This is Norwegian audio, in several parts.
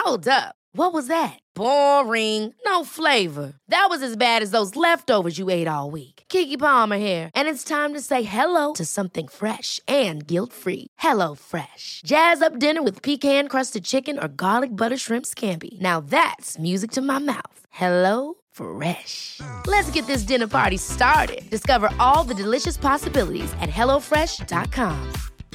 Hold up. What was that? Boring. No flavor. That was as bad as those leftovers you ate all week. Keke Palmer here, and it's time to say hello to something fresh and guilt-free. Hello Fresh. Jazz up dinner with pecan-crusted chicken or garlic butter shrimp scampi. Now that's music to my mouth. Hello Fresh. Let's get this dinner party started. Discover all the delicious possibilities at hellofresh.com.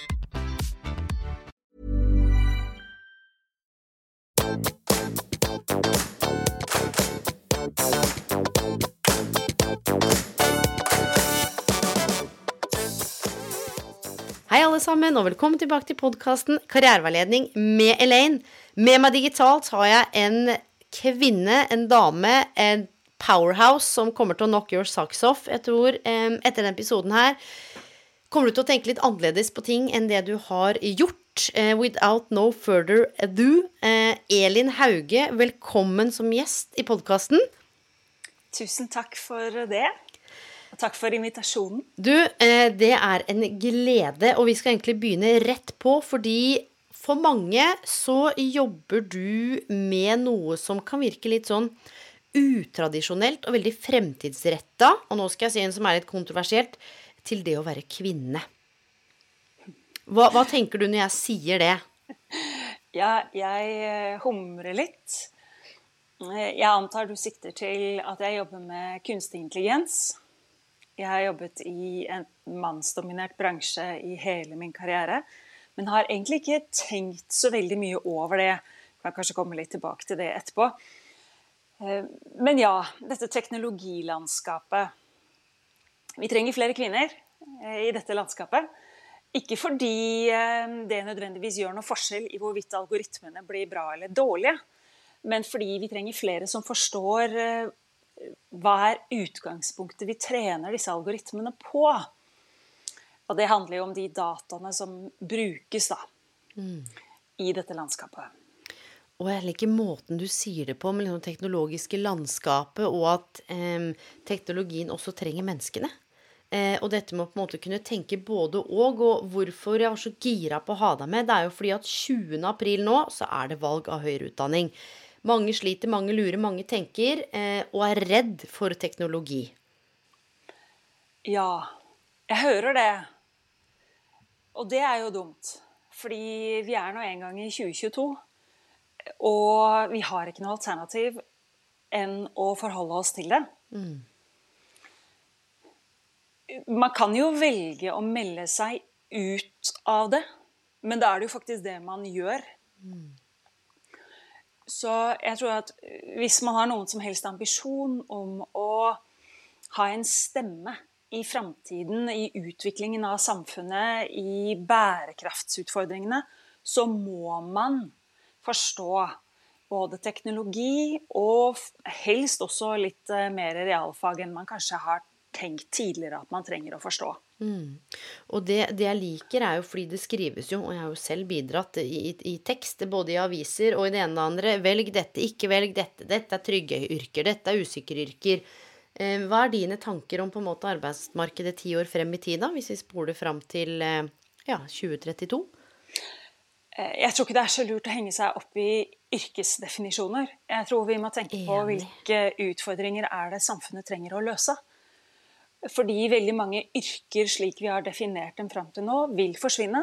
Hei alle sammen, og velkommen tilbake til podcasten Karriereveiledning med Elaine. Med meg digitalt har jeg en kvinne, en dame, en powerhouse som kommer til å knock your socks off. Jeg tror etter denne episoden her kommer du til å tenke litt annerledes på ting enn det du har gjort. Without no further ado, Elin Hauge, velkommen som gjest i podcasten. Tusen takk for det. Og takk for invitasjonen. Du, det en glede, og vi skal egentlig begynne rett på, fordi for mange så jobber du med noe som kan virke litt sånn utradisjonelt og veldig fremtidsrettet, og nå skal jeg si en som litt kontroversielt, til det å være kvinne. Hva tenker du når jeg sier det? Ja, jeg humrer litt. Jeg antar du sikter til at jeg jobber med kunstig intelligens. Jeg har jobbet i en mannsdominert bransje i hele min karriere, men har egentlig ikke tenkt så veldig mye over det. Jeg kan kanskje komme litt tilbake til det etterpå. Men ja, dette teknologilandskapet. Vi trenger flere kvinner i dette landskapet. Ikke fordi det nødvendigvis gjør noe forskjell i hvorvidt algoritmene blir bra eller dårlige, men fordi vi trenger flere som forstår hva utgangspunktet vi trener disse algoritmene på. Og det handler jo om de dataene som brukes da, i dette landskapet. Og jeg liker måten du sier det på, med det teknologiske landskapet, og at teknologien også trenger menneskene. Og dette med å på en måte kunne tenke både og hvorfor jeg var så gira på å ha deg med, det jo fordi at 20. april nå, så det valg av høyere utdanning. Mange sliter, mange lurer, mange tenker, og redd for teknologi. Ja, jeg hører det. Og det jo dumt, fordi vi nå en gang i 2022, og vi har ikke noe alternativ enn å forholde oss til det. Man kan jo velge å melde seg ut av det, men da det jo faktisk det man gjør. Så jeg tror at hvis man har noen som helst ambisjon om å ha en stemme i fremtiden, i utviklingen av samfunnet, i bærekraftsutfordringene, så må man forstå både teknologi og helst også litt mer realfag enn man kanskje har tenkt tidligere at man trenger å forstå. Og det jeg liker jo fordi det skrives jo, og jeg har jo selv bidratt i tekst, både i aviser og i det ene og andre, velg dette, ikke velg dette, dette trygge yrker, dette usikre yrker. Hva dine tanker om på en måte arbeidsmarkedet 10 år frem i tid da, hvis vi spoler frem til 2032? Jeg tror ikke det så lurt å henge seg opp i yrkesdefinisjoner. Jeg tror vi må tenke på hvilke utfordringer det samfunnet trenger å løse. Fordi veldig mange yrker slik vi har definert dem frem til nå vil forsvinne.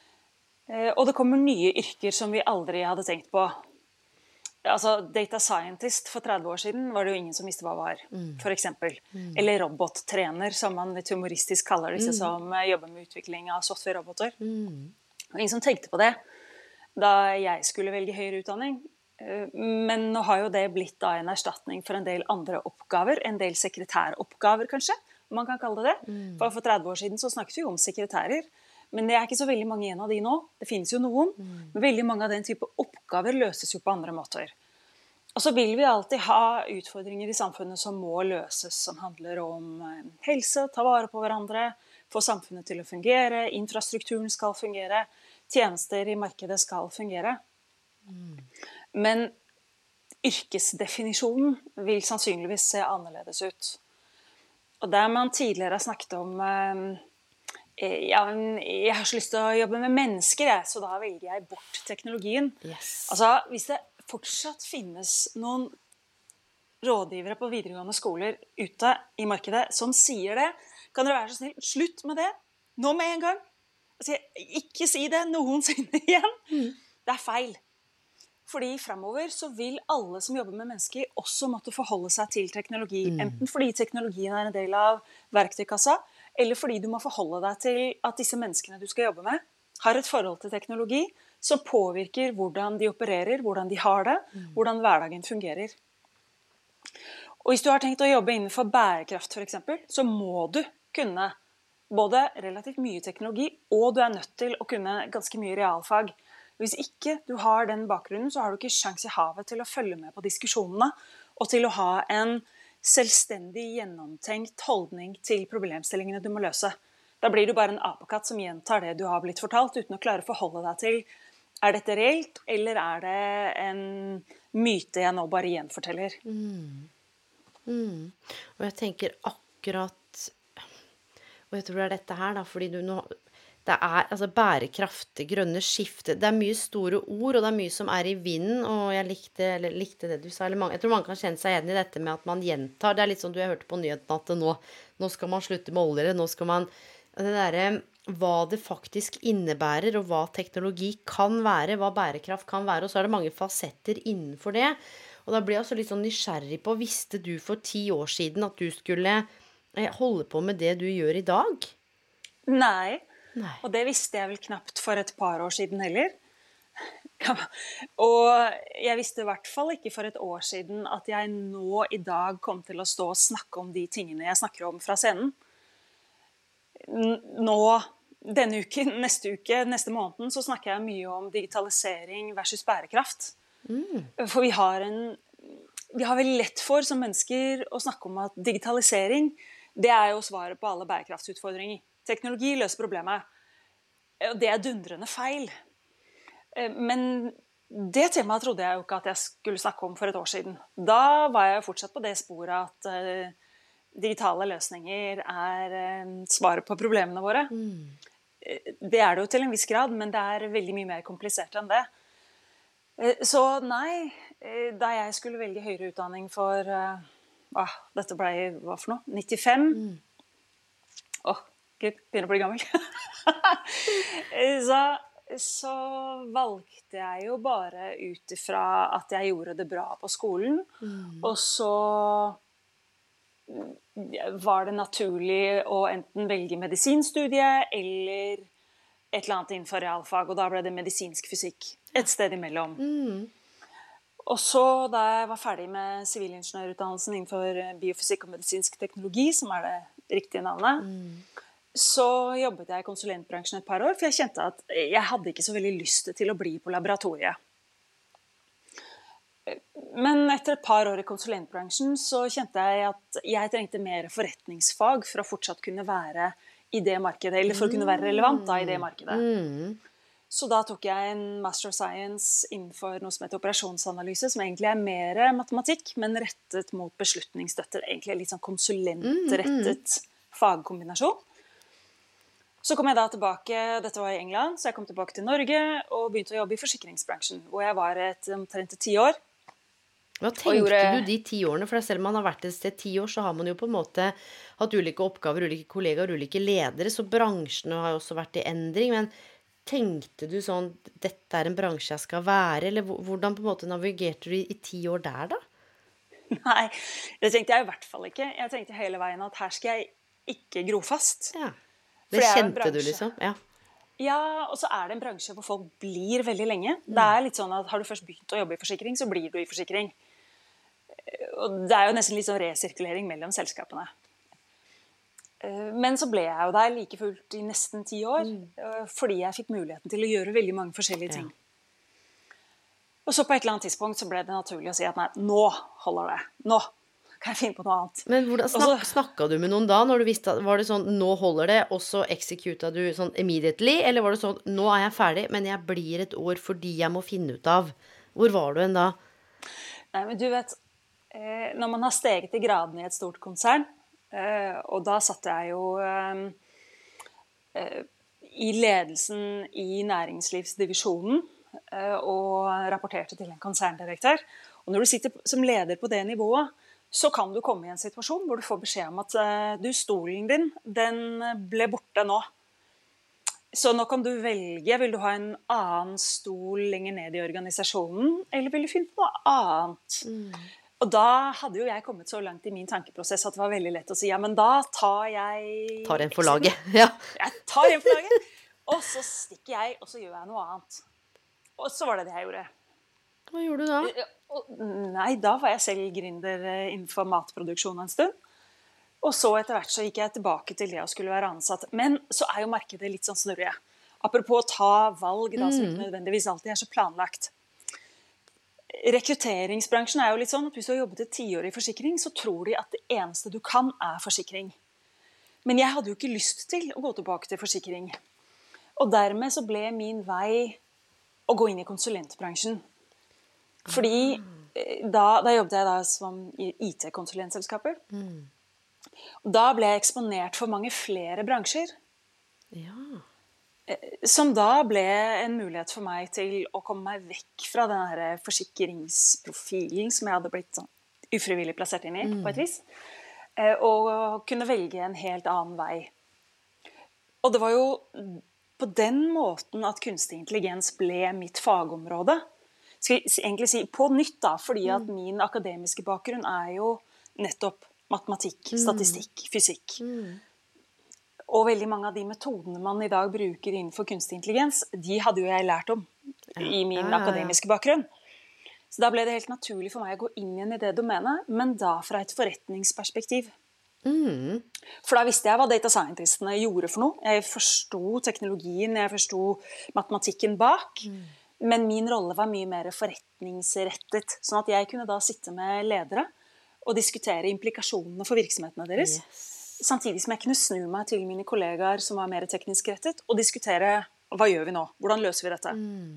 Og det kommer nye yrker som vi aldri hadde tenkt på. Altså data scientist for 30 år siden var det jo ingen som visste hva var, for eksempel. Eller robottrener, som man litt humoristisk kaller disse som jobber med utvikling av software-roboter. Og ingen som tenkte på det da jeg skulle velge høyere utdanning. Men nå har jo det blitt da en erstatning for en del andre oppgaver, en del sekretæroppgaver kanskje, om man kan kalle det det. For 30 år siden så snakket vi jo om sekretærer, men det ikke så veldig mange igjen av de nå. Det finnes jo noen, men veldig mange av den type oppgaver løses jo på andre måter. Og så vil vi alltid ha utfordringer i samfunnet som må løses, som handler om helse, ta vare på hverandre, få samfunnet til å fungere, infrastrukturen skal fungere, tjenester i markedet skal fungere. Men yrkesdefinisjonen vil sannsynligvis se annerledes ut. Og der man tidligere har snakket om jeg har så lyst til å jobbe med mennesker, så da velger jeg bort teknologien. Yes. Altså, hvis det fortsatt finnes noen rådgivere på videregående skoler ute i markedet som sier det. Kan dere være så snill, slutt med det, nå med en gang. Altså, ikke si det noensinne igjen. Det er feil. Fordi fremover så vil alle som jobber med mennesker også måtte forholde seg til teknologi. Enten fordi teknologien er en del av verktøykassa, eller fordi du må forholde deg til at disse menneskene du skal jobbe med, har et forhold til teknologi som påvirker hvordan de opererer, hvordan de har det, hvordan hverdagen fungerer. Og hvis du har tenkt å jobbe innenfor bærekraft for eksempel, så må du kunne både relativt mye teknologi, og du er nødt til å kunne ganske mye realfag. Hvis ikke du har den bakgrunnen, så har du ikke sjans i havet til å følge med på diskusjonene, og til å ha en selvstendig gjennomtenkt holdning til problemstillingene du må løse. Da blir du bare en apekatt som gjentar det du har blitt fortalt, uten å klare å forholde deg til, er dette reelt, eller er det en myte jeg nå bare gjenforteller? Og jeg tenker akkurat, og jeg tror det er dette her da, fordi du nå, det er altså bærekraft, grønne skifte, det er mye store ord, og det er mye som er i vinden, og jeg likte det du sa, jeg tror man kan kjenne seg igjen i dette med at man gjentar, det er litt sånn du har hørt på nyheten at nå skal man slutte med olje, nå skal man, det der, hva det faktisk innebærer, og hva teknologi kan være, hva bærekraft kan være, og så er det mange fasetter innenfor det, og da blir jeg også litt sånn nysgjerrig på, visste du for 10 år siden at du skulle holde på med det du gjør i dag? Nei. Og det visste jeg vel knapt for et par år siden heller. Og jeg visste i hvert fall ikke for et år siden at jeg nå i dag kom til å stå og snakke om de tingene jeg snakker om fra scenen. Nå, denne uken, neste måneden, så snakker jeg mye om digitalisering versus bærekraft. For vi har veldig lett for som mennesker å snakke om at digitalisering, det er jo svaret på alle bærekraftsutfordringer. Teknologi løser problemet. Og det er dundrende feil. Men det temaet trodde jeg jo ikke at jeg skulle snakke om for et år siden. Da var jeg fortsatt på det sporet at digitale løsninger er svaret på problemene våre. Det er det jo til en viss grad, men det er veldig mye mer komplisert enn det. Så nei, da jeg skulle velge høyere utdanning for, dette ble, hva for noe? 95? Gud, begynner å bli gammel. så valgte jeg jo bare ut ifra at jeg gjorde det bra på skolen, og så var det naturlig å enten velge medisinstudie eller et eller annet innenfor realfag, og da ble det medisinsk fysikk et sted imellom. Og så da jeg var ferdig med sivilingeniørutdannelsen innenfor biofysikk og medisinsk teknologi, som er det riktige navnet, så jobbet jeg i konsulentbransjen et par år, for jeg kjente at jeg hadde ikke så veldig lyst til å bli på laboratoriet. Men etter et par år i konsulentbransjen så kjente jeg at jeg trengte mer forretningsfag for å fortsatt kunne være i det markedet, eller for å kunne være relevant da, i det markedet. Så da tok jeg en Master of Science innenfor noe som heter operasjonsanalyse, som egentlig er mer matematikk, men rettet mot beslutningsstøtte, egentlig litt sånn konsulentrettet fagkombinasjon. Så kom jeg da tilbake, dette var i England, så jeg kom tilbake til Norge og begynte å jobbe i forsikringsbransjen, hvor jeg var omtrent 10 år. Hva tenkte du de 10 årene? For selv om man har vært et sted 10 år, så har man jo på en måte hatt ulike oppgaver, ulike kollegaer, ulike ledere, så bransjene har jo også vært i endring. Men tenkte du sånn, dette er en bransje jeg skal være, eller hvordan på en måte navigerte du i 10 år der da? Nei, det tenkte jeg i hvert fall ikke. Jeg tenkte hele veien at her skal jeg ikke gro fast. Ja, det kjente du liksom, ja. Ja, og så er det en bransje hvor folk blir veldig lenge. Det er litt sånn at har du først begynt å jobbe i forsikring, så blir du i forsikring. Og det er jo nesten litt sånn resirkulering mellom selskapene. Men så ble jeg jo der like fullt i nesten 10 år, fordi jeg fikk muligheten til å gjøre veldig mange forskjellige ting. Og så på et eller annet tidspunkt så ble det naturlig å si at nei, nå holder det. Nå kan jeg finne på noe annet. Men hvordan snakket du med noen da, når du visste at, var det sånn, nå holder det, og så executa du sånn immediately, eller var det sånn, nå er jeg ferdig, men jeg blir et år fordi jeg må finne ut av? Hvor var du da? Nei, men du vet, når man har steget i graden i et stort konsern, og da satt jeg jo i ledelsen i næringslivsdivisjonen, og rapporterte til en konserndirektør. Og når du sitter som leder på det nivået, så kan du komme i en situasjon hvor du får beskjed om at stolen din, den ble borte nå. Så nå kan du velge, vil du ha en annen stol lenger ned i organisasjonen, eller vil du finne på noe annet? Og da hadde jo jeg kommet så langt i min tankeprosess at det var veldig lett å si, ja, men da tar jeg... Tar en for laget, ja. Jeg tar en for laget, og så stikker jeg, og så gjør jeg noe annet. Og så var det jeg gjorde. Hva gjorde du da? Nei, da var jeg selv gründer innenfor matproduksjon en stund. Og så etter hvert så gikk jeg tilbake til det å skulle være ansatt. Men så jo markedet litt sånn snurrig. Apropos å ta valg, da, som ikke nødvendigvis alltid så planlagt. Rekrutteringsbransjen jo litt sånn at hvis du har jobbet et 10 år i forsikring, så tror de at det eneste du kan forsikring. Men jeg hadde jo ikke lyst til å gå tilbake til forsikring. Og dermed så ble min vei å gå inn i konsulentbransjen. Fordi da jobbet jeg da som i IT-konsulentselskaper. Da ble jeg eksponert for mange flere bransjer. Ja. Som da ble en mulighet for meg til å komme meg vekk fra den her forsikringsprofilen som jeg hadde blitt sånn ufrivillig plassert inn i, på et vis. Og kunne velge en helt annen vei. Og det var jo på den måten at kunstig intelligens ble mitt fagområde. Skal jeg egentlig si på nytt da, fordi at min akademiske bakgrunn jo nettopp matematikk, statistikk, fysikk. Og veldig mange av de metodene man i dag bruker innenfor kunstig intelligens, de hadde jo jeg lært om i min akademiske bakgrunn. Så da ble det helt naturlig for meg å gå inn igjen i det domenet, men da fra et forretningsperspektiv. For da visste jeg hva data scientistene gjorde for noe. Jeg forstod teknologien, jeg forstod matematikken bak. Men min rolle var mye mer forretningsrettet, sånn at jeg kunne da sitte med ledere og diskutere implikasjonene for virksomhetene deres. Samtidig som jeg kunne snu meg til mine kollegaer som var mer teknisk rettet, og diskutere hva gjør vi nå? Hvordan løser vi dette?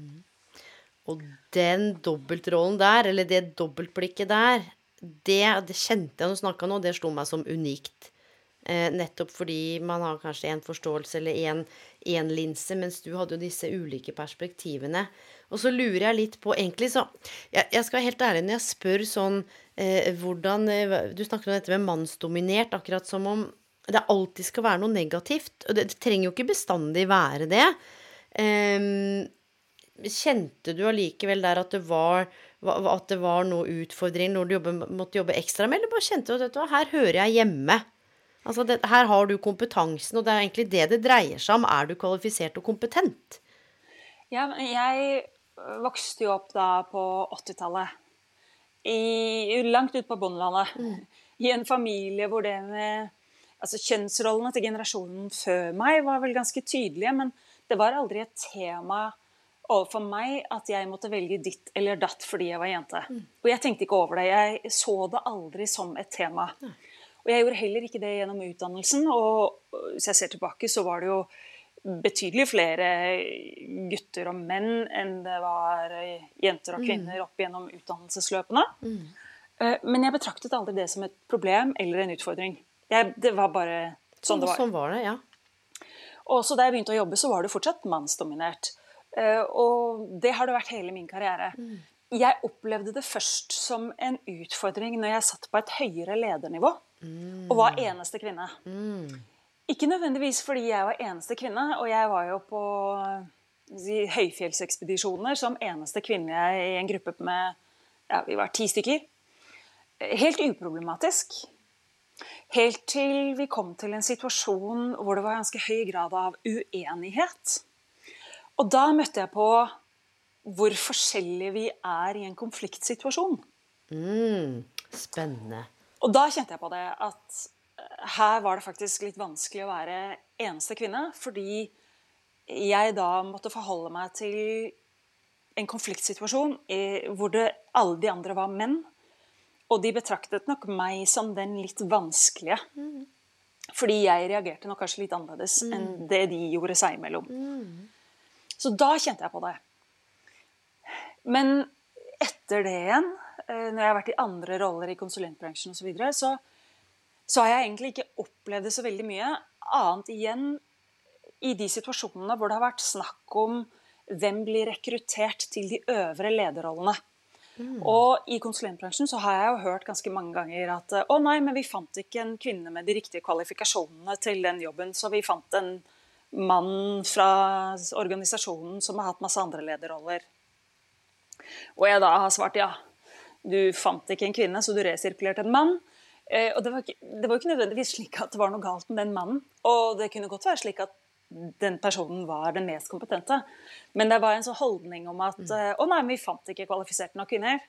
Og den dobbeltrollen der, eller det dobbeltblikket der, det kjente jeg når du snakket nå, det slo meg som unikt. Nettopp fordi man har kanskje en forståelse eller en linse, mens du hadde jo disse ulike perspektivene. Og så lurer jeg litt på, egentlig så, jeg skal være helt ærlig når jeg spør sånn, hvordan, du snakker om dette med mannsdominert, akkurat som om det alltid skal være noe negativt, og det trenger jo ikke bestandig være det. Kjente du allikevel der at det var noe utfordring når du måtte jobbe ekstra med, eller bare kjente du at her hører jeg hjemme? Altså her har du kompetansen, og det egentlig det dreier seg om. Du kvalifisert og kompetent? Ja, jeg vokste jo opp da på 80-tallet. Langt ut på Bondelandet. I en familie hvor det med kjønnsrollene til generasjonen før meg var vel ganske tydelige, men det var aldri et tema overfor meg at jeg måtte velge ditt eller datt fordi jeg var jente. Og jeg tenkte ikke over det. Jeg så det aldri som et tema. Og jeg gjorde heller ikke det gjennom utdannelsen, og hvis jeg ser tilbake, så var det jo betydelig flere gutter og menn enn det var jenter og kvinner opp gjennom utdannelsesløpene. Men jeg betraktet aldri det som et problem eller en utfordring. Det var bare sånn det var. Sånn var det, ja. Og så da jeg begynte å jobbe, så var det fortsatt mannsdominert. Og det har det vært hele min karriere. Jeg opplevde det først som en utfordring når jeg satt på et høyere ledernivå og var eneste kvinne. Ikke nødvendigvis fordi jeg var eneste kvinne, og jeg var jo på høyfjellsekspedisjoner som eneste kvinne i en gruppe med, vi var 10 stykker. Helt uproblematisk. Helt til vi kom til en situasjon hvor det var ganske høy grad av uenighet. Og da møtte jeg på hvor forskjellige vi i en konfliktsituasjon. Spennende. Og da kjente jeg på det at her var det faktisk litt vanskelig å være eneste kvinne, fordi jeg da måtte forholde meg til en konfliktsituasjon hvor alle de andre var menn, og de betraktet nok meg som den litt vanskelige. Fordi jeg reagerte nok kanskje litt annerledes enn det de gjorde seg imellom. Så da kjente jeg på det. Men etter det igjen, når jeg har vært i andre roller i konsulentbransjen og så videre, så har jeg egentlig ikke opplevd det så veldig mye, annet igjen i de situasjonene hvor det har vært snakk om hvem blir rekruttert til de øvre lederrollene. Og i konsulentbransjen så har jeg jo hørt ganske mange ganger at nei, men vi fant ikke en kvinne med de riktige kvalifikasjonene til den jobben, så vi fant en mann fra organisasjonen som har hatt masse andre lederroller. Og jeg da har svart ja, du fant ikke en kvinne, så du resirkulerte en mann. Og det var jo ikke nødvendigvis slik at det var noe galt med den mannen, og det kunne godt være slik at den personen var den mest kompetente. Men det var en sånn holdning om at nei, men vi fant ikke kvalifisert nok kvinner.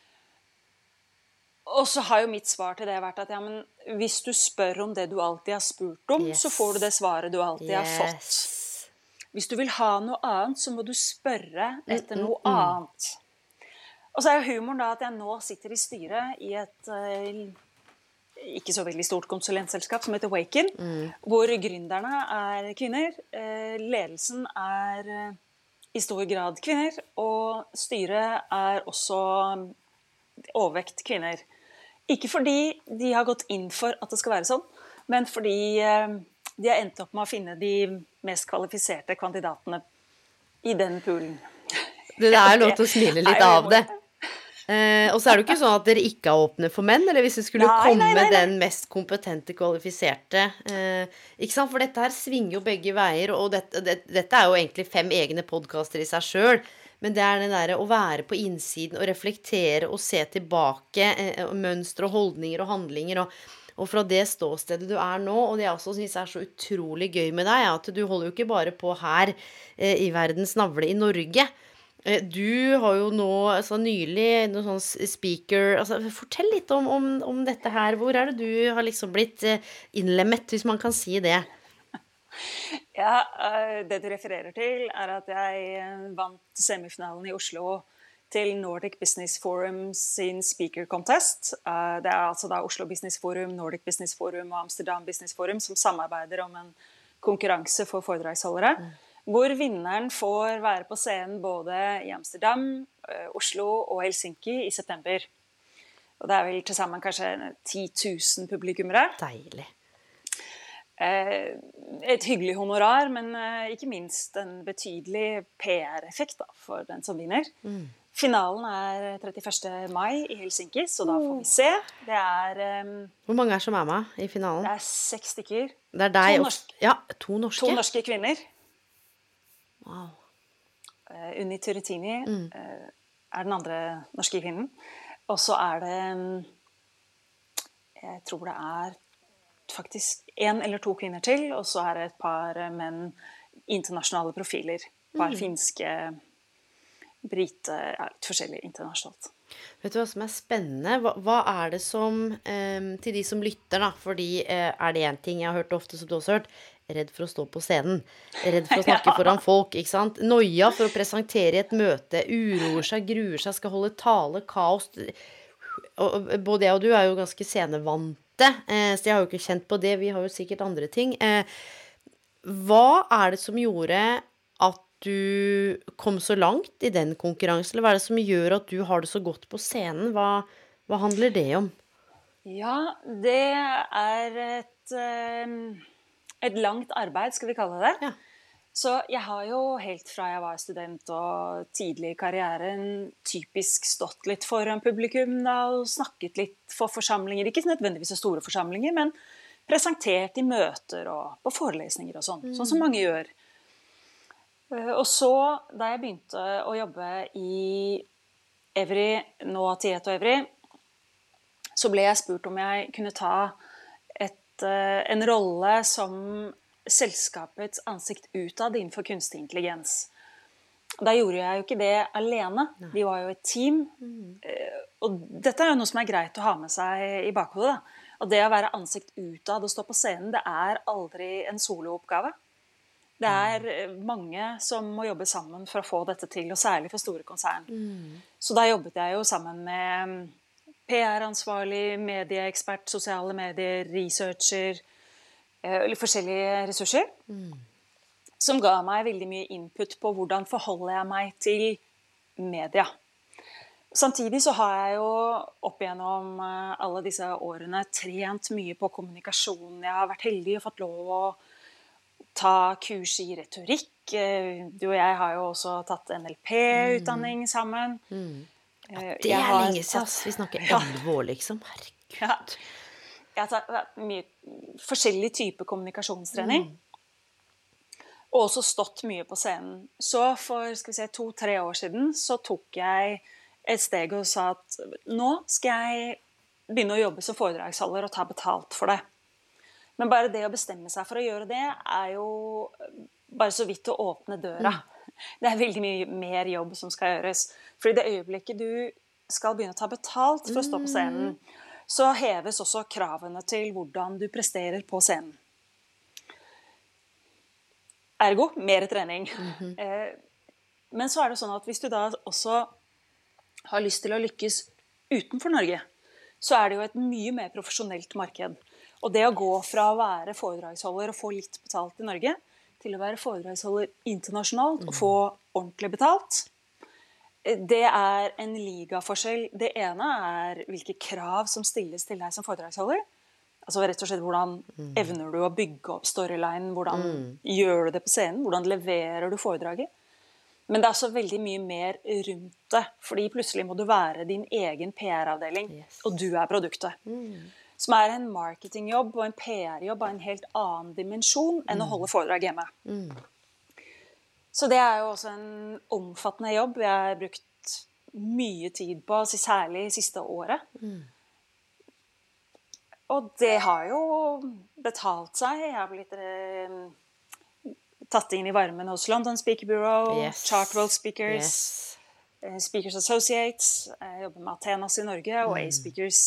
Og så har jo mitt svar til det vært at ja, men hvis du spør om det du alltid har spurt om, så får du det svaret du alltid har fått. Hvis du vil ha noe annet, så må du spørre etter noe annet. Og så er jo humoren da at jeg nå sitter i styret i et ikke så veldig stort konsulentselskap som heter Waken, hvor gründerne er kvinner, ledelsen er i stor grad kvinner, og styret er også overvekt kvinner. Ikke fordi de har gått inn for at det skal være sånn, men fordi de har endt opp med å finne de mest kvalifiserte kandidatene i den poolen. Det er jo lov til å smile litt av det. Og så er det jo ikke sånn at dere ikke er åpne for menn, eller hvis det skulle komme den mest kompetente, kvalifiserte, ikke sant? For dette her svinger jo begge veier, og dette er jo egentlig 5 egne podcaster i seg selv, men det er det der å være på innsiden og reflektere og se tilbake mønstre og holdninger og handlinger, og fra det ståstedet du er nå, og det jeg også synes er så utrolig gøy med deg, at du holder jo ikke bare på her i verdens navle i Norge. Du har jo nå nylig noen sånn speaker, fortell litt om dette her. Hvor er det du har liksom blitt innlemmet, hvis man kan si det? Ja, det du refererer til er at jeg vant semifinalen i Oslo til Nordic Business Forum sin speaker contest. Det er altså da Oslo Business Forum, Nordic Business Forum og Amsterdam Business Forum som samarbeider om en konkurranse for foredragsholdere. Hvor vinneren får være på scenen både i Amsterdam, Oslo og Helsinki i september. Og det er vel til sammen kanskje 10 000 publikummere. Deilig. Et hyggelig honorar, men ikke minst en betydelig PR-effekt da, for den som vinner. Finalen er 31. mai i Helsinki, så da får vi se. Det er... Hvor mange er som er med i finalen? Det er 6 stykker. Det er deg ja, 2 norske. 2 norske kvinner. Wow. Unni Turritini er den andre norske kvinnen. Og så er det, jeg tror det er faktisk 1 eller 2 kvinner til, og så er det et par menn, internasjonale profiler. Et par finske, brite, litt forskjellig internasjonalt. Vet du hva som er spennende? Hva er det som, til de som lytter da, fordi er det en ting jeg har hørt ofte, som du også har hørt, redd for å stå på scenen, redd for å snakke foran folk, ikke sant? Noia for å presentere et møte, uroer seg, gruer seg, skal holde tale, kaos. Og både jeg og du er jo ganske scenevante, så jeg har jo ikke kjent på det, vi har jo sikkert andre ting. Hva er det som gjorde at du kom så langt i den konkurransen, eller hva er det som gjør at du har det så godt på scenen? Hva handler det om? Ja, det er et langt arbeid, skal vi kalle det. Ja. Så jeg har jo helt fra jeg var student og tidlig i karrieren typisk stått litt foran publikum da, og snakket litt for forsamlinger, ikke nødvendigvis så store forsamlinger, men presentert i møter og på forelesninger og sånn som mange gjør. Og så, da jeg begynte å jobbe i Evry, nå Tieto Evry, så ble jeg spurt om jeg kunne ta en rolle som selskapets ansikt utad innenfor kunstig intelligens. Da gjorde jeg jo ikke det alene. Vi var jo et team. Og dette er jo noe som er greit å ha med seg i bakhodet. Og det å være ansikt utad og stå på scenen, det er aldri en solooppgave. Det er mange som må jobbe sammen for å få dette til, og særlig for store konsern. Så da jobbet jeg jo sammen med PR-ansvarlig, medieekspert, sosiale medier, researcher, eller forskjellige ressurser, som ga meg veldig mye input på hvordan forholder jeg meg til media. Samtidig så har jeg jo opp igjennom alle disse årene trent mye på kommunikasjon. Jeg har vært heldig og fått lov å ta kurs i retorikk. Du og jeg har jo også tatt NLP-utdanning sammen. Det lenge siden, ass. Vi snakker 11 år, liksom. Herregud. Ja. Jeg har tatt mye forskjellig type kommunikasjonstrening. Og også stått mye på scenen. Så for 2-3 år siden så tok jeg et steg og sa at nå skal jeg begynne å jobbe som foredragsholder og ta betalt for det. Men bare det å bestemme seg for å gjøre det jo bare så vidt å åpne døra. Det veldig mye mer jobb som skal gjøres. For i det øyeblikket du skal begynne å ta betalt for å stå på scenen, så heves også kravene til hvordan du presterer på scenen. Ergo, mer trening. Men så det sånn at hvis du da også har lyst til å lykkes utenfor Norge, så det jo et mye mer profesjonelt marked. Og det å gå fra å være foredragsholder og få litt betalt i Norge, til å være foredragsholder internasjonalt og få ordentlig betalt, det en ligaforskjell. Det ene hvilke krav som stilles til deg som foredragsholder. Altså rett og slett hvordan evner du å bygge opp storyline, hvordan gjør du det på scenen, hvordan leverer du foredraget. Men det også veldig mye mer rundt det, fordi plutselig må du være din egen PR-avdeling, og du produktet. Som en marketingjobb og en PR-jobb av en helt annen dimensjon enn å holde foredrag hjemme. Så det jo også en omfattende jobb jeg har brukt mye tid på, særlig siste året. Og det har jo betalt seg. Jeg har blitt tatt inn i varmen hos London Speaker Bureau, Chartwell Speakers, Speakers Associates. Jeg jobber med Athenas i Norge og A-Speakers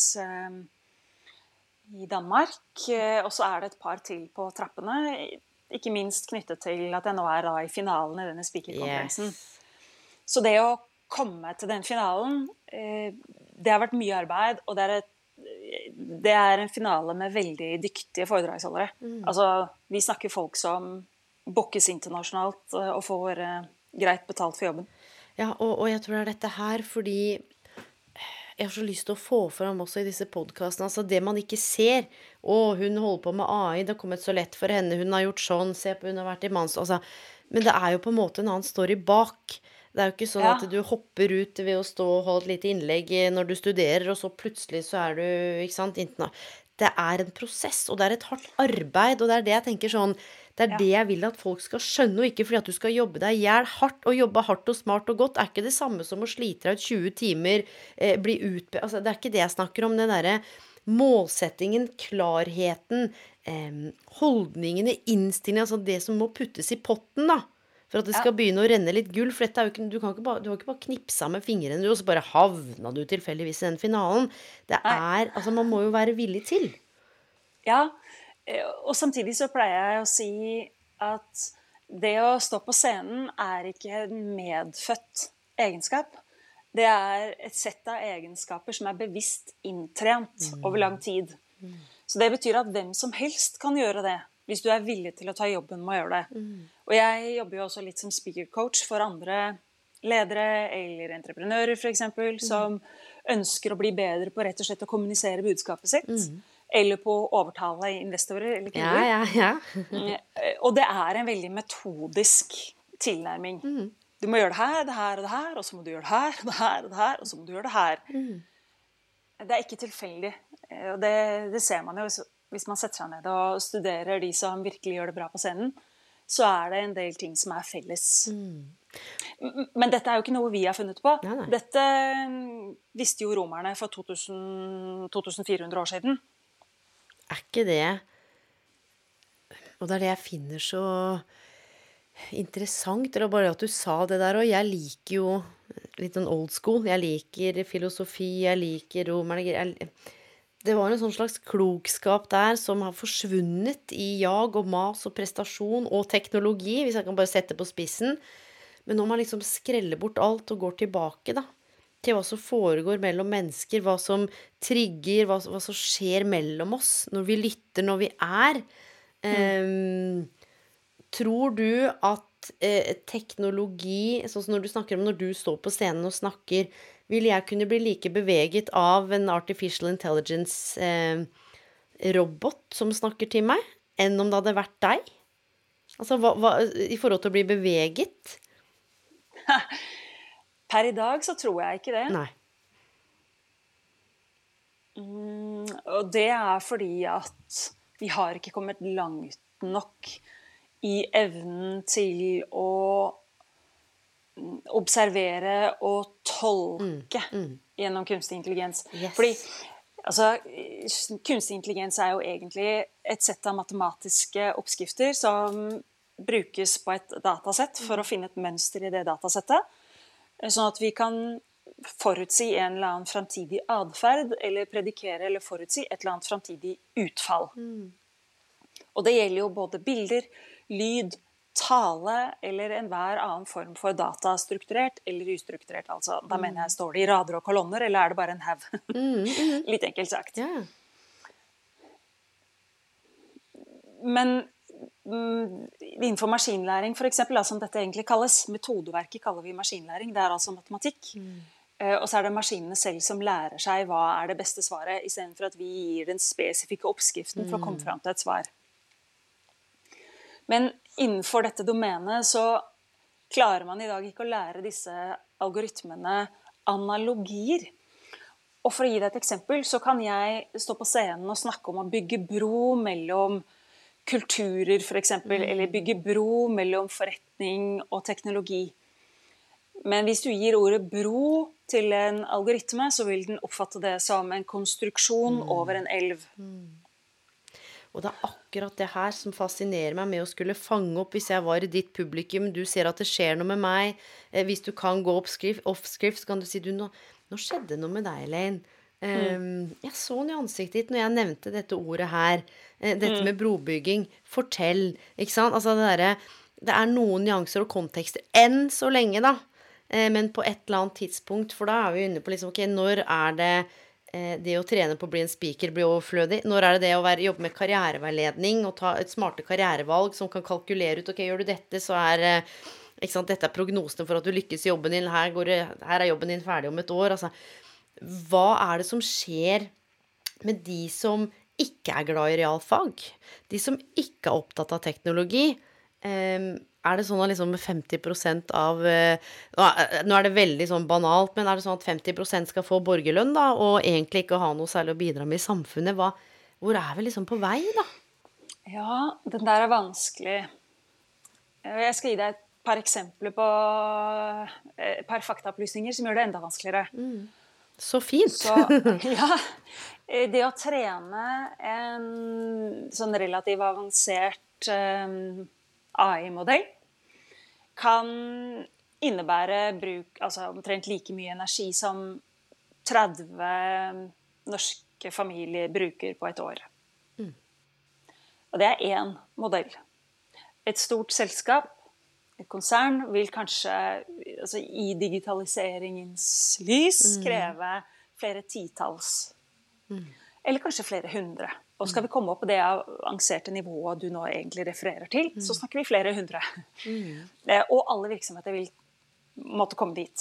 i Danmark. Og så det et par til på trappene, ikke minst knyttet til at jeg nå da i finalen i denne speakerkonferensen. Så det å komme til den finalen, det har vært mye arbeid, og det en finale med veldig dyktige foredragsholdere. Altså, vi snakker folk som bookes internasjonalt og får greit betalt for jobben. Ja, og jeg tror det dette her, fordi jeg har så lyst til å få fram også i disse podcastene, altså det man ikke ser. Hun holder på med AI, det har kommet så lett for henne, hun har gjort sånn, se på, hun har vært i manns, altså. Men det jo på en måte en annen story bak. Det jo ikke sånn at du hopper ut ved å stå og holde et lite innlegg når du studerer, og så plutselig så du, ikke sant, det en prosess, og det et hardt arbeid, og det det jeg tenker sånn, det det jeg vil at folk skal skjønne, og ikke fordi at du skal jobbe deg ihjel hardt, og jobbe hardt og smart og godt, ikke det samme som å slite deg ut 20 timer, bli altså det ikke det jeg snakker om, den der målsettingen, klarheten, holdningene, innstillingen, altså det som må puttes i potten da, for at det skal begynne å renne litt gull, for dette jo ikke, du har ikke bare knipsa med fingrene, og så bare havna du tilfeldigvis i den finalen. Det altså man må jo være villig til. Ja, og samtidig så pleier jeg å si at det å stå på scenen ikke en medfødt egenskap. Det et sett av egenskaper som bevisst inntrent over lang tid. Så det betyr at hvem som helst kan gjøre det, hvis du villig til å ta jobben med å gjøre det. Og jeg jobber jo også litt som speaker coach for andre ledere eller entreprenører for eksempel, som ønsker å bli bedre på rett og slett å kommunisere budskapet sitt. Eller på å overtale investorer eller kunder. Ja. Og det en veldig metodisk tilnærming. Du må gjøre det her og det her, og så må du gjøre det her, det her og det her, og så må du gjøre det her. Det ikke tilfeldig. Og det ser man jo hvis man setter seg ned og studerer de som virkelig gjør det bra på scenen, så det en del ting som felles. Men dette jo ikke noe vi har funnet på. Nei. Dette visste jo romerne for 2400 år siden. Ikke det? Og det det jeg finner så interessant, eller bare at du sa det der, og jeg liker jo litt sånn old school. Jeg liker filosofi, jeg liker romerne. Det var en sånn slags klokskap der som har forsvunnet i jag og mas og prestasjon og teknologi, hvis jeg kan bare sette på spissen. Men når man liksom skreller bort alt og går tilbake da, til hva som foregår mellom mennesker, hva som trigger, hva som skjer mellom oss, når vi lytter, når vi tror du at teknologi, sånn som når du snakker om når du står på scenen og snakker, vil jeg kunne bli like beveget av en artificial intelligence robot som snakker til meg, enn om det hadde vært deg? Altså, i forhold til å bli beveget? Per i dag så tror jeg ikke det. Nei. Og det fordi at vi har ikke kommet langt nok i evnen til å observere og tolke gjennom kunstig intelligens. Yes. Fordi altså, kunstig intelligens jo egentlig et sett av matematiske oppskrifter som brukes på et datasett for å finne et mønster i det datasettet, sånn at vi kan forutsi en eller annen fremtidig adferd, eller predikere eller forutsi et eller annet fremtidig utfall. Og det gjelder jo både bilder, lyd, tale eller enhver annen form for data, strukturert eller ustrukturert. Altså, da mener jeg, står det i rader og kolonner, eller det bare en haug? Litt enkelt sagt. Ja. Men innenfor maskinlæring, for eksempel, som dette egentlig kalles, metodeverket kaller vi maskinlæring, det altså matematikk. Og så det maskinene selv som lærer seg hva det beste svaret, i stedet for at vi gir den spesifikke oppskriften for å komme frem til et svar. Men innenfor dette domenet så klarer man i dag ikke å lære disse algoritmene analogier. Og for å gi deg et eksempel, så kan jeg stå på scenen og snakke om å bygge bro mellom kulturer, for eksempel, eller bygge bro mellom forretning og teknologi. Men hvis du gir ordet bro til en algoritme, så vil den oppfatte det som en konstruksjon over en elv. Og det akkurat det her som fascinerer meg med å skulle fange opp, hvis jeg var i ditt publikum, du ser at det skjer noe med meg, hvis du kan gå off-script, så kan du si, nå skjedde noe med deg, Elaine. Jeg så noe i ansiktet ditt når jeg nevnte dette ordet her, dette med brobygging, fortell, ikke sant? Altså det noen nyanser og kontekster, enn så lenge da, men på et eller annet tidspunkt, for da vi inne på liksom, ok, når det å trene på å bli en speaker blir overflødig, når det å jobbe med karriereveiledning og ta et smarte karrierevalg som kan kalkulere ut, ok, gjør du dette, så ikke sant, dette prognosene for at du lykkes i jobben din, her jobben din ferdig om et år, altså, hva det som skjer med de som ikke glad i realfag, de som ikke opptatt av teknologi, det sånn at liksom 50% av, nå det veldig sånn banalt, men det sånn at 50% skal få borgerlønn da, og egentlig ikke ha noe særlig å bidra med i samfunnet, hvor vi liksom på vei da? Ja, den der vanskelig. Jeg skal gi deg et par eksempler på et par faktaopplysninger som gjør det enda vanskeligere. Så fint. Så, ja, det å trene en sånn relativt avansert AI-modell kan innebære bruk, altså omtrent like mye energi som 30 norske familier bruker på et år. Og det én modell. Et stort selskap, et konsern, vil kanskje altså i digitaliseringens lys kreve flere titalls. Eller kanskje flere hundre. Og skal vi komme opp på det avanserte nivået du nå egentlig refererer til, så snakker vi flere hundre. Og alle virksomheter vil måtte komme dit.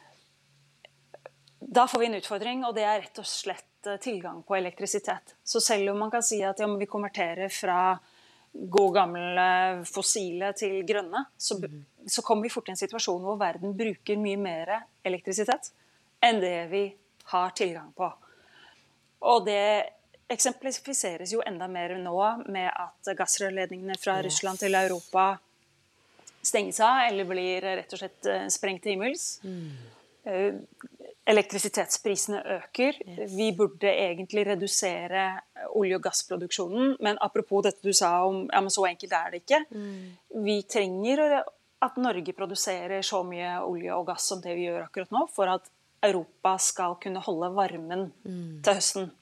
Da får vi en utfordring, og det rett og slett tilgang på elektrisitet. Så selv om man kan si at vi konverterer fra gode gamle fossile til grønne, så kommer vi fort i en situasjon hvor verden bruker mye mer elektrisitet enn det vi har tilgang på. Og det eksemplifiseres jo enda mer nå med at gassrørledningene fra Russland til Europa stenges av, eller blir rett og slett sprengt til himmels. Elektrisitetsprisene øker. Vi burde egentlig redusere olje- og gassproduksjonen, men apropos dette du sa om, ja, men så enkelt det ikke. Vi trenger at Norge produserer så mye olje og gass som det vi gjør akkurat nå, for at Europa skal kunne holde varmen til høsten.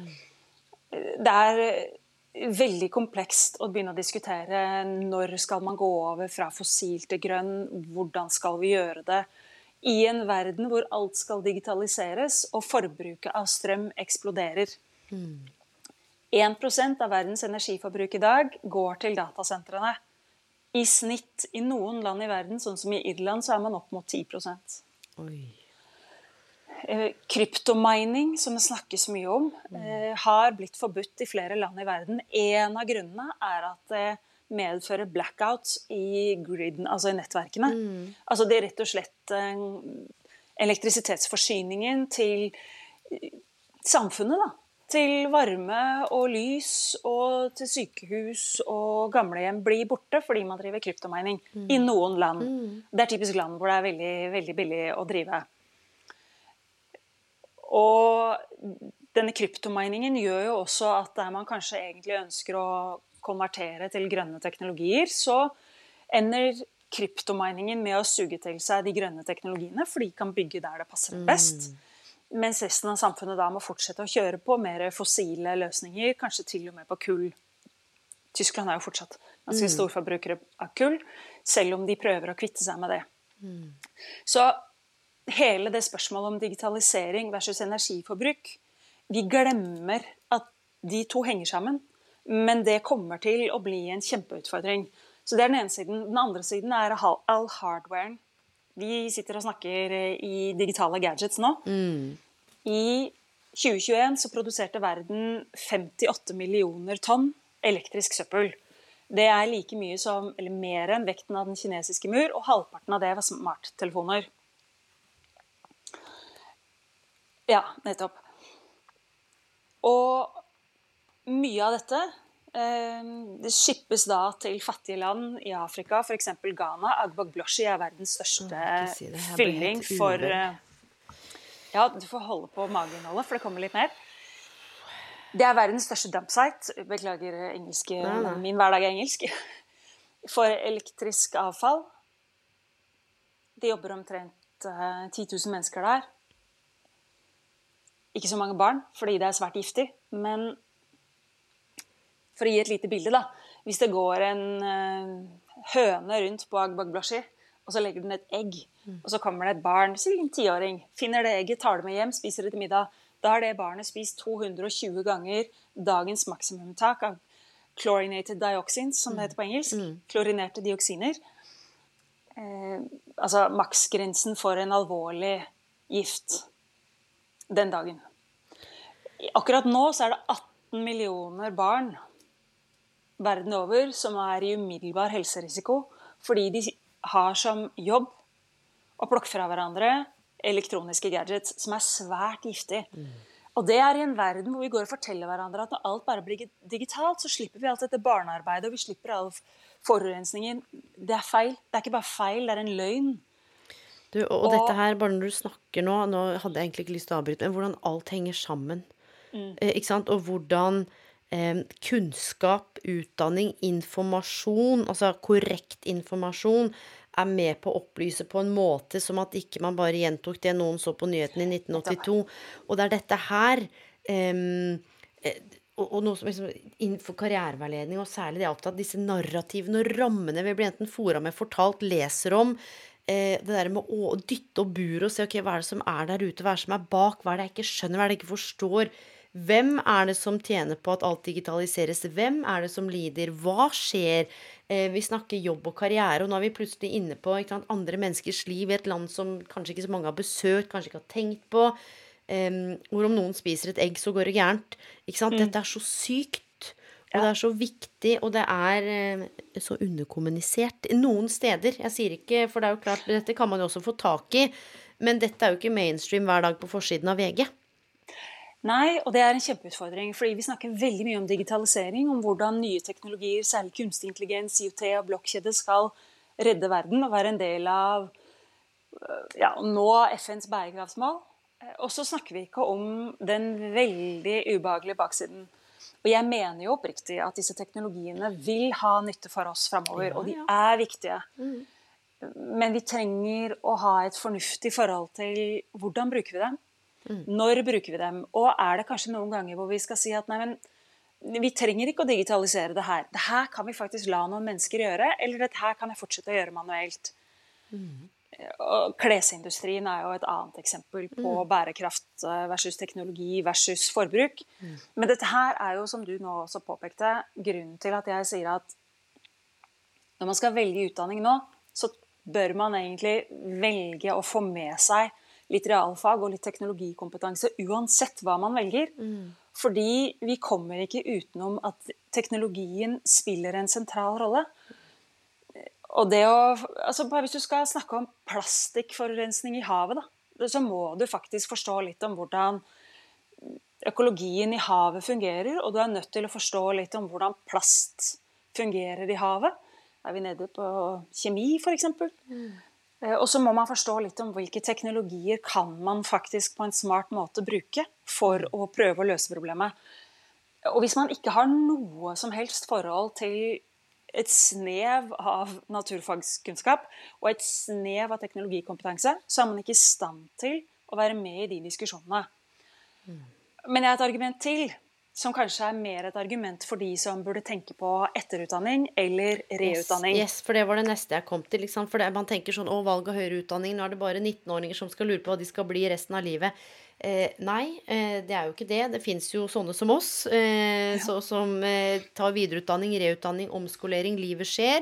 Det veldig komplekst å begynne å diskutere når skal man gå over fra fossil til grønn, hvordan skal vi gjøre det, i en verden hvor alt skal digitaliseres og forbruket av strøm eksploderer. 1% av verdens energiforbruk i dag går til datasentrene. I snitt i noen land i verden, sånn som i Irland, så man opp mot 10%. Oi. Kryptomining, som det snakkes mye om, har blitt forbudt i flere land i verden. En av grunnene at medføre blackouts i griden, altså i nettverkene. Altså det rett og slett elektrisitetsforsyningen til samfunnet da. Til varme og lys og til sykehus og gamlehjem blir borte fordi man driver kryptomining i noen land. Det typisk land hvor det veldig, veldig billig å drive. Og denne kryptominingen gjør jo også at der man kanskje egentlig ønsker å konvertere til grønne teknologier, så ender kryptominingen med å suge til seg de grønne teknologiene, for de kan bygge der det passer best. Mens resten av samfunnet da må fortsette å kjøre på mer fossile løsninger, kanskje til og med på kull. Tyskland er jo fortsatt ganske storforbrukere av kull, selv om de prøver å kvitte seg med det. Så hele det spørsmålet om digitalisering versus energiforbruk, vi glemmer at de to henger sammen, men det kommer til å bli en kjempeutfordring. Så det er den ene siden. Den andre siden er all hardwaren. Vi sitter og snakker i digitale gadgets nå. I 2021 så produserte verden 58 millioner tonn elektrisk søppel. Det er like mye som, eller mer enn vekten av den kinesiske mur, og halvparten av det var smarttelefoner. Ja, nettopp. Og mye av dette det skippes da til fattige land i Afrika, for eksempel Ghana. Agbogbloshi er verdens største fylling for... Ja, du får holde på mageinnholdet, for det kommer litt mer. Det er verdens største dumpsite. Beklager engelsk, min hverdag er engelsk. For elektrisk avfall. Det jobber omtrent 10 000 mennesker der. Ikke så mange barn, fordi det er svært giftig, men... For å gi et lite bilde da, hvis det går en høne rundt på Agbogbloshi, og så legger den et egg, og så kommer det et barn, si en 10-åring, finner det egget, tar det med hjem, spiser det til middag, da har det barnet spist 220 ganger dagens maksimumtak av chlorinated dioxins, som det heter på engelsk, klorinerte dioksiner. Altså maksgrensen for en alvorlig gift den dagen. Akkurat nå så er det 18 millioner barn verden over som er i umiddelbar helserisiko fordi de har som jobb å plukke fra hverandre elektroniske gadgets som er svært giftig. Og det er i en verden hvor vi går og forteller hverandre at når alt bare blir digitalt, så slipper vi alt dette barnearbeidet, og vi slipper all forurensningen. Det er feil. Det er ikke bare feil, det er en løgn. Du, og dette her, bare når du snakker nå hadde jeg egentlig ikke lyst til å avbryte, men hvordan alt henger sammen. Ikke sant? Og hvordan kunnskap, utdanning, informasjon, altså korrekt informasjon, er med på å opplyse på en måte som at ikke man bare gjentok det noen så på nyheten i 1982. Og det er dette her, og noe som liksom, innenfor karriereveiledning, og særlig det opptatt, disse narrativene og rammene vi blir enten foret med, fortalt, leser om, det der med å dytte og bure og se, ok, hva er det som er der ute, hva er det som er bak, hva er det jeg ikke skjønner, hva er det jeg ikke forstår, hvem er det som tjener på at alt digitaliseres, hvem er det som lider, hva skjer, vi snakker jobb og karriere, og nå er vi plutselig inne på ikke sant, andre menneskers liv i et land som kanskje ikke så mange har besøkt, kanskje ikke har tenkt på, hvor om noen spiser et egg så går det gærent, ikke sant, dette er så sykt, og det er så viktig, og det er så underkommunisert noen steder, jeg sier ikke, for det er jo klart, dette kan man jo også få tak i, men dette er jo ikke mainstream hver dag på forsiden av VG. Nei, og det er en kjempeutfordring, fordi vi snakker veldig mye om digitalisering, om hvordan nye teknologier, særlig kunstig intelligens, IoT og blokkjede skal redde verden og være en del av å nå FNs bærekraftsmål. Og så snakker vi ikke om den veldig ubehagelige baksiden. Og jeg mener jo oppriktig at disse teknologiene vil ha nytte for oss fremover, og de er viktige. Men vi trenger å ha et fornuftig forhold til hvordan bruker vi dem. Når bruker vi dem? Og er det kanskje noen ganger hvor vi skal si at nei, men vi trenger ikke å digitalisere det her. Det her kan vi faktisk la noen mennesker gjøre, eller det her kan jeg fortsette å gjøre manuelt. Og klesindustrien er jo et annet eksempel på bærekraft versus teknologi versus forbruk. Men dette her er jo, som du nå også påpekte, grunnen til at jeg sier at når man skal velge utdanning nå, så bør man egentlig velge å få med seg litt realfag og litt teknologikompetanse, uansett hva man velger. Fordi vi kommer ikke utenom at teknologien spiller en sentral rolle. Og det bare hvis du skal snakke om plastikkforurensning i havet, så må du faktisk forstå litt om hvordan økologien i havet fungerer, og du er nødt til å forstå litt om hvordan plast fungerer i havet. Da er vi nede på kjemi, for eksempel. Og så må man forstå litt om hvilke teknologier kan man faktisk på en smart måte bruke for å prøve å løse problemet. Og hvis man ikke har noe som helst forhold til et snev av naturfagskunnskap og et snev av teknologikompetanse, så er man ikke i stand til å være med i de diskusjonene. Men jeg har et argument til, som kanskje er mer et argument for de som burde tenke på etterutdanning eller reutdanning. Yes, for det var det neste jeg kom til. Liksom. For man tenker sånn, valg av høyere utdanning, nå er det bare 19-åringer som skal lure på hva de skal bli resten av livet. Nei, det er jo ikke det. Det finnes jo sånne som oss, som tar videreutdanning, reutdanning, omskolering, livet skjer.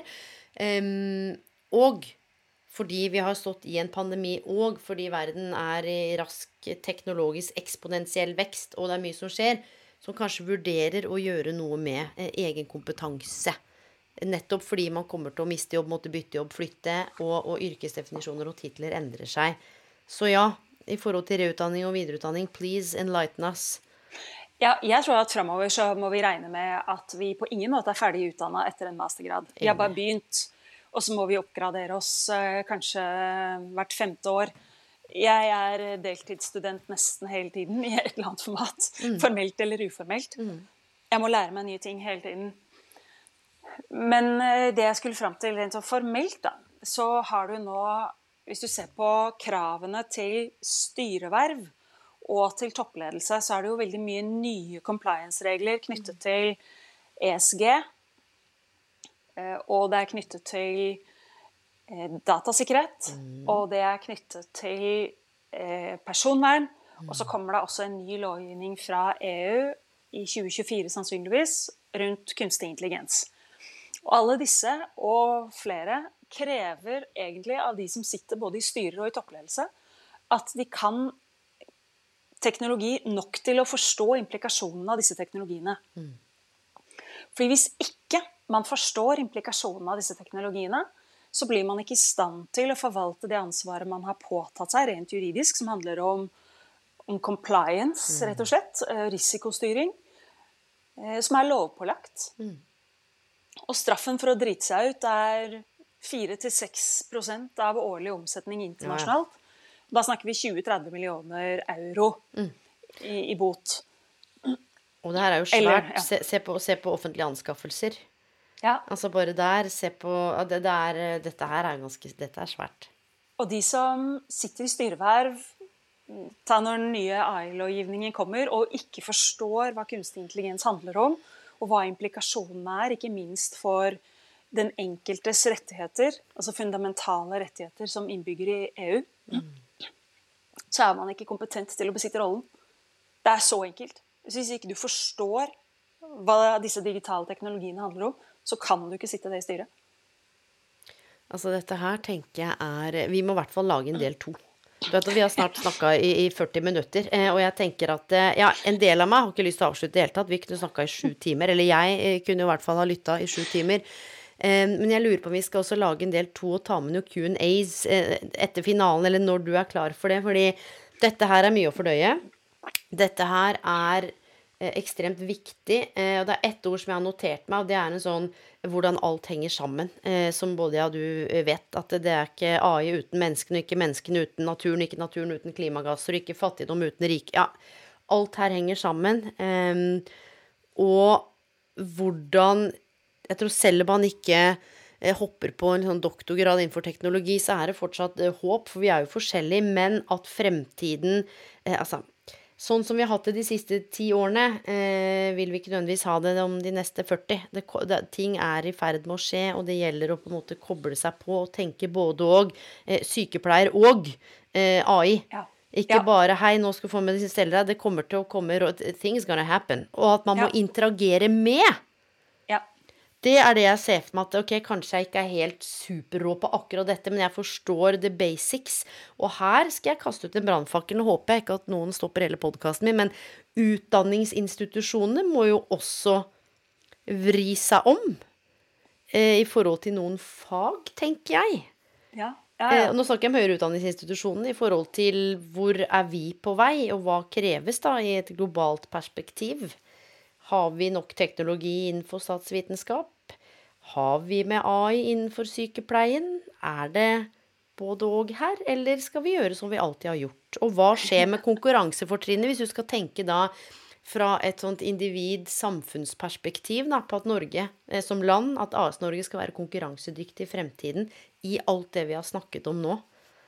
Og fordi vi har stått i en pandemi, og fordi verden er i rask teknologisk eksponentiell vekst, og det er mye som skjer, som kanskje vurderer å gjøre noe med egen kompetanse. Nettopp fordi man kommer til å miste jobb, måtte bytte jobb, flytte, og yrkesdefinisjoner og titler endrer seg. Så ja, i forhold til reutdanning og videreutdanning, please enlighten us. Ja, jeg tror at fremover så må vi regne med at vi på ingen måte er ferdig utdannet etter en mastergrad. Vi har bare begynt, og så må vi oppgradere oss kanskje hvert 5. år. Jeg er deltidsstudent nesten hele tiden i et eller annet format, formelt eller uformelt. Jeg må lære meg nye ting hele tiden. Men det jeg skulle frem til rent formelt, så har du nå, hvis du ser på kravene til styreverv og til toppledelse, så er det jo veldig mye nye compliance-regler knyttet til ESG, og det er knyttet til datasikkerhet, og det er knyttet til personvern, og så kommer det også en ny lovgivning fra EU i 2024 sannsynligvis rundt kunstig intelligens. Og alle disse og flere krever egentlig av de som sitter både i styrer og i toppledelse, at de kan teknologi nok til å forstå implikasjonene av disse teknologiene. Fordi hvis ikke man forstår implikasjonene av disse teknologiene, så blir man ikke i stand til å forvalte det ansvaret man har påtatt seg rent juridisk, som handler om compliance, rett og slett, risikostyring, som er lovpålagt. Og straffen for å drite seg ut er 4-6% av årlig omsetning internasjonalt. Da snakker vi 20-30 millioner euro i bot. Og det her er jo svært. Se på offentlige anskaffelser. Ja. Altså bare der, se på dette her er dette er svært. Og de som sitter i styreverv, ta når den nye AI-lovgivningen kommer, og ikke forstår hva kunstig intelligens handler om, og hva implikasjonene er, ikke minst for den enkeltes rettigheter, altså fundamentale rettigheter som innbygger i EU, så er man ikke kompetent til å besitte rollen. Det er så enkelt. Hvis ikke du forstår hva disse digitale teknologiene handler om, så kan du ikke sitte det i styret. Altså dette her tenker jeg vi må i hvert fall lage en del 2. Du vet, vi har snart snakket i 40 minutter, og jeg tenker at en del av meg har ikke lyst til å avslutte det hele tatt. Vi kunne snakket i 7 timer, eller jeg kunne i hvert fall ha lyttet i 7 timer. Men jeg lurer på om vi skal også lage en del 2 og ta med noen Q&As etter finalen, eller når du er klar for det, fordi dette her er mye å fordøye. Dette her er ekstremt viktig, og det er ett ord som jeg har notert meg, og det er en sånn hvordan alt henger sammen, som både du vet, at det er ikke AI uten menneskene, ikke menneskene uten naturen, ikke naturen uten klimagasser, ikke fattigdom uten rik. Ja, alt her henger sammen, og hvordan, jeg tror selv om man ikke hopper på en sånn doktorgrad innenfor teknologi, så er det fortsatt håp, for vi er jo forskjellige, men at fremtiden, sånn som vi har hatt det de siste 10 årene, vil vi ikke nødvendigvis ha det om de neste 40. Ting er i ferd med å skje, og det gjelder å på en måte koble seg på og tenke både og sykepleier og AI. Ja. Ikke bare, hei, nå skal du få medisinstelle deg, det kommer til å komme, things gonna happen. Og at man må interagere med. Det det jeg ser for meg at, ok, kanskje jeg ikke helt superrå på akkurat dette, men jeg forstår the basics. Og her skal jeg kaste ut en brannfakkel. Nå håper jeg ikke at noen stopper hele podcasten min, men utdanningsinstitusjonene må jo også vri seg om i forhold til noen fag, tenker jeg. Ja. Nå snakker jeg om høyere utdanningsinstitusjonen i forhold til hvor vi på vei, og hva kreves da i et globalt perspektiv. Har vi nok teknologi innenfor statsvitenskap? Har vi med AI innenfor sykepleien? Det både og her, eller skal vi gjøre som vi alltid har gjort? Og hva skjer med konkurransefortrinnet, hvis du skal tenke da fra et sånt individ-samfunnsperspektiv da, på at Norge som land, at AS Norge skal være konkurransedyktig i fremtiden i alt det vi har snakket om nå?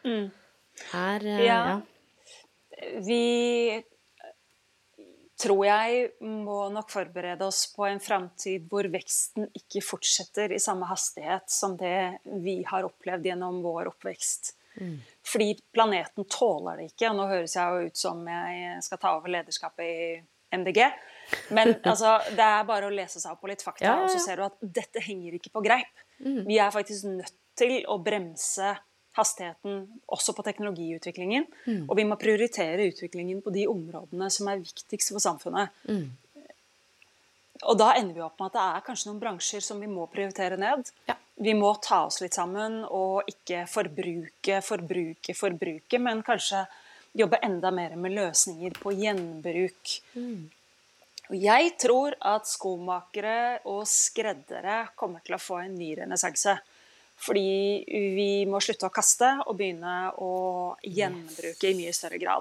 Vi tror jeg må nok forberede oss på en fremtid hvor veksten ikke fortsetter i samme hastighet som det vi har opplevd gjennom vår oppvekst. Fordi planeten tåler det ikke, og nå høres jeg jo ut som jeg skal ta over lederskapet i MDG, men altså, det bare å lese seg opp på litt fakta, og så ser du at dette henger ikke på greip. Vi faktisk nødt til å bremse hastigheten også på teknologiutviklingen, og vi må prioritere utviklingen på de områdene som viktigst for samfunnet. Og da ender vi opp med at det kanskje noen bransjer som vi må prioritere ned. Vi må ta oss litt sammen og ikke forbruke, men kanskje jobbe enda mer med løsninger på gjenbruk. Og jeg tror at skomakere og skreddere kommer til å få en ny renessanse. Fordi vi må slutte å kaste og begynne å gjenbruke i mye større grad.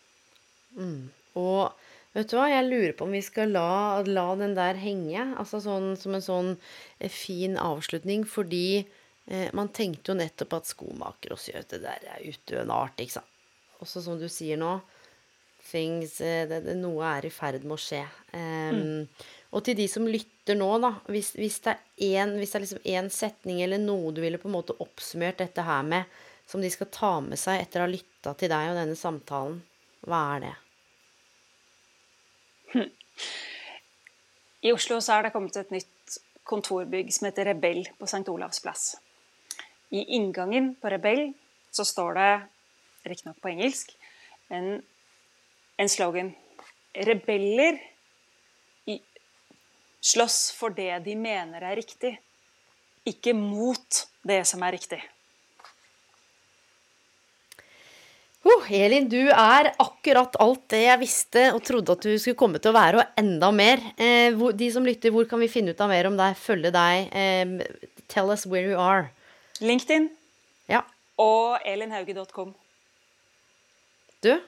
Og vet du hva, jeg lurer på om vi skal la den der henge, altså sånn, som en sånn fin avslutning, fordi man tenkte jo nettopp at skomaker og gjør det der utdøende art, ikke sant? Også som du sier nå, noe i ferd med å skje. Og til de som lytter nå da, hvis det liksom en setning eller noe du ville på en måte oppsummert dette her med, som de skal ta med seg etter å ha lyttet til deg og denne samtalen, hva det? I Oslo så det kommet et nytt kontorbygg som heter Rebell på St. Olavs plass. I inngangen på Rebell så står det, riktig nok på engelsk, en slogan: rebeller slåss for det de mener riktig, ikke mot det som riktig. Elin, du akkurat alt det jeg visste og trodde at du skulle komme til å være, og enda mer. De som lytter, hvor kan vi finne ut av mer om deg, følge deg? Tell us where you are. LinkedIn. Ja. Og elinhauge.com. Du?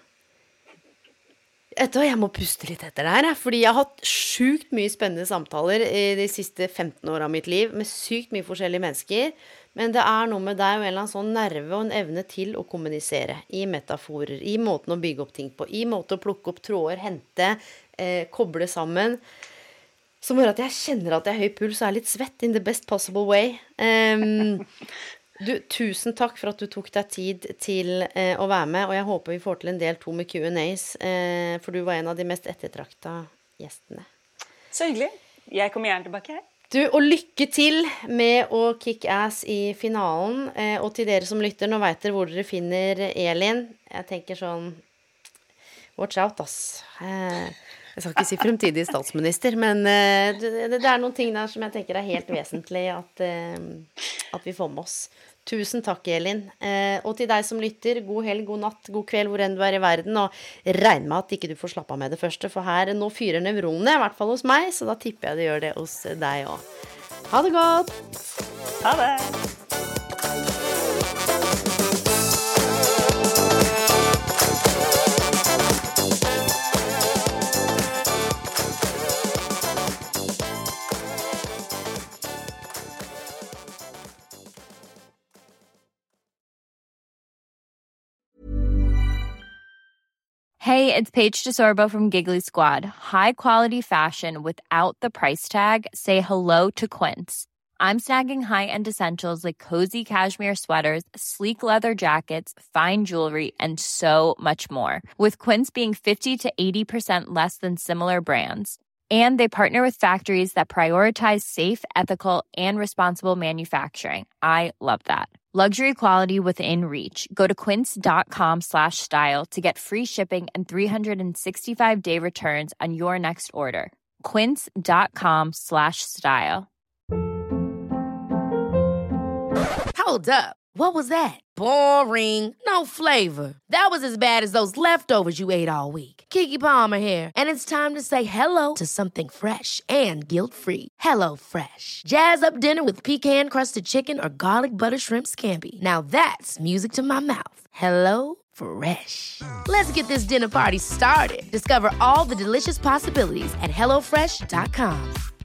Jeg må puste litt etter det her, fordi jeg har hatt sykt mye spennende samtaler i de siste 15 år av mitt liv, med sykt mye forskjellige mennesker, men det noe med deg og en eller annen sånn nerve og en evne til å kommunisere i metaforer, i måten å bygge opp ting på, i måten å plukke opp tråder, hente, koble sammen, som gjør at jeg kjenner at jeg har høy puls og litt svett in the best possible way. Du, tusen takk for at du tok deg tid til å være med, og jeg håper vi får til en del 2 med Q&As, for du var en av de mest ettertrakta gjestene. Så hyggelig. Jeg kommer gjerne tilbake her. Du, og lykke til med å kick ass i finalen, og til dere som lytter, nå vet dere hvor dere finner Elin. Jeg tenker sånn, watch out, ass. Jeg skal ikke si fremtidig statsminister, men det noen ting der som jeg tenker helt vesentlig at vi får med oss. Tusen takk, Elin. Og til deg som lytter, god helg, god natt, god kveld, hvor enn du i verden, og regn med at ikke du får slappe av med det første, for her nå fyrer nevronene, i hvert fall hos meg, så da tipper jeg det gjør det hos deg også. Ha det godt! Ha det! Hey, it's Paige DeSorbo from Giggly Squad. High quality fashion without the price tag. Say hello to Quince. I'm snagging high-end essentials like cozy cashmere sweaters, sleek leather jackets, fine jewelry, and so much more. With Quince being 50 to 80% less than similar brands. And they partner with factories that prioritize safe, ethical, and responsible manufacturing. I love that. Luxury quality within reach. Go to quince.com/style to get free shipping and 365-day returns on your next order. Quince.com/style. Hold up. What was that? Boring. No flavor. That was as bad as those leftovers you ate all week. Keke Palmer here, and it's time to say hello to something fresh and guilt-free. Hello Fresh. Jazz up dinner with pecan-crusted chicken or garlic butter shrimp scampi. Now that's music to my mouth. Hello Fresh. Let's get this dinner party started. Discover all the delicious possibilities at hellofresh.com.